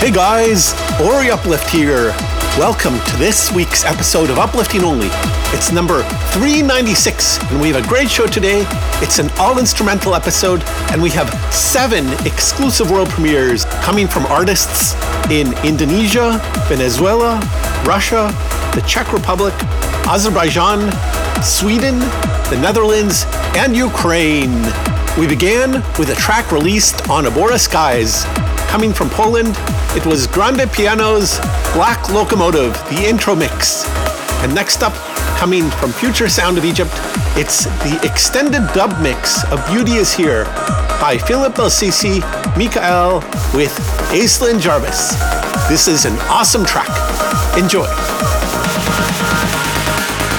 Hey guys, Ori Uplift here. Welcome to this week's episode of Uplifting Only. It's number 396, and we have a great show today. It's an all-instrumental episode, and we have 7 exclusive world premieres coming from artists in Indonesia, Venezuela, Russia, the Czech Republic, Azerbaijan, Sweden, the Netherlands, and Ukraine. We began with a track released on Abora Skies. Coming from Poland, it was Grande Piano's Black Locomotive, the intro mix. And next up, coming from Future Sound of Egypt, it's the extended dub mix of Beauty Is Here by Philip El-Sisi, Mikael with Aislinn Jarvis. This is an awesome track. Enjoy.